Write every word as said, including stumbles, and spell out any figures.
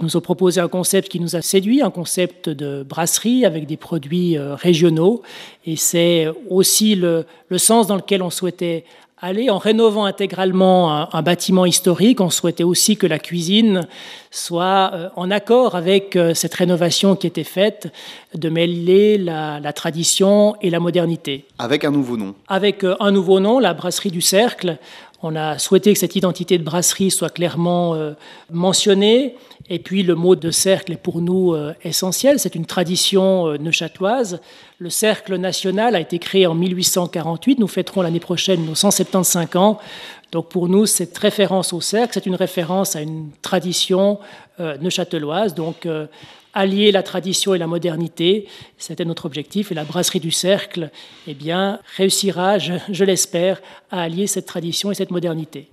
nous a proposé un concept qui nous a séduit, un concept de brasserie avec des produits régionaux. Et c'est aussi le, le sens dans lequel on souhaitait aller. En rénovant intégralement un, un bâtiment historique, on souhaitait aussi que la cuisine soit en accord avec cette rénovation qui était faite, de mêler la, la tradition et la modernité. Avec un nouveau nom. Avec un nouveau nom, la Brasserie du Cercle. On a souhaité que cette identité de brasserie soit clairement euh, mentionnée. Et puis le mot de cercle est pour nous euh, essentiel. C'est une tradition euh, neuchâteloise. Le Cercle national a été créé en mille huit cent quarante-huit. Nous fêterons l'année prochaine nos cent soixante-quinze ans. Donc pour nous, cette référence au cercle, c'est une référence à une tradition euh, neuchâteloise. Donc euh, allier la tradition et la modernité, c'était notre objectif. Et la Brasserie du Cercle, eh bien, réussira, je, je l'espère, à allier cette tradition et cette modernité.